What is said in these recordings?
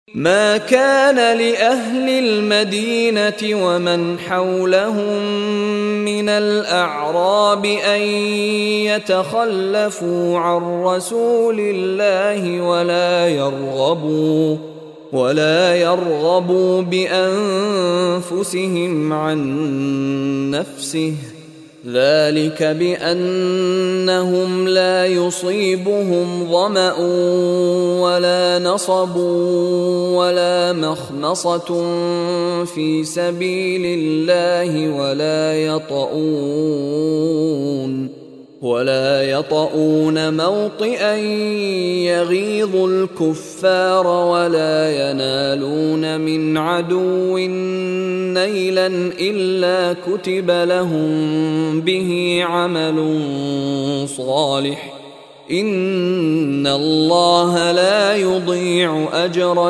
ما كان لأهل المدينة ومن حولهم من الأعراب أن يتخلفوا عن رسول الله ولا يرغبوا بأنفسهم عن نفسه، ذلك بأنهم لا يصيبهم ظمأ ولا نصب ولا مخمصة في سبيل الله ولا يطؤون موطئا يغيظ الكفار ولا ينالون من عدو نيلا إلا كتب لهم به عمل صالح إن الله لا يضيع أجر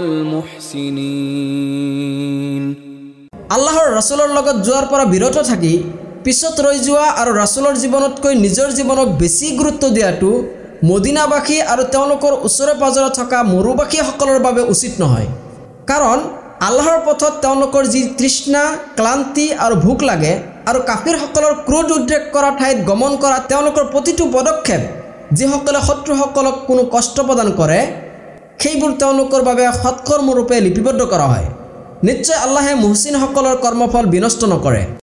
المحسنين। আল্লাহর রাসূলৰ লগত যোৱাৰ পৰা বিৰত থাকি পিছত ৰৈ যোৱা আৰু ৰাসূলৰ জীৱনতকৈ নিজৰ জীৱনক বেছি গুৰুত্ব দিয়াটো মদিনাবাসী আৰু তেওঁলোকৰ ওচৰে পাজৰে থকা মৰুবাসীসকলৰ বাবে উচিত নহয়। কাৰণ আল্লাহৰ পথত তেওঁলোকৰ যি তৃষ্ণা, ক্লান্তি আৰু ভোক লাগে আৰু কাফিৰসকলৰ ক্ৰোধ উদ্ৰেক কৰা ঠাইত গমন কৰা তেওঁলোকৰ প্ৰতিটো পদক্ষেপ যিসকলে শত্ৰুসকলক কোনো কষ্ট প্ৰদান কৰে সেইবোৰ তেওঁলোকৰ বাবে সৎকৰ্মৰূপে লিপিবদ্ধ কৰা হয়। নিশ্চয় আল্লাহে মুহচিনসকলৰ কৰ্মফল বিনষ্ট নকৰে।